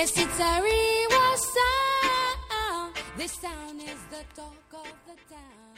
Yes, it's a real sound. This sound is the talk of the town.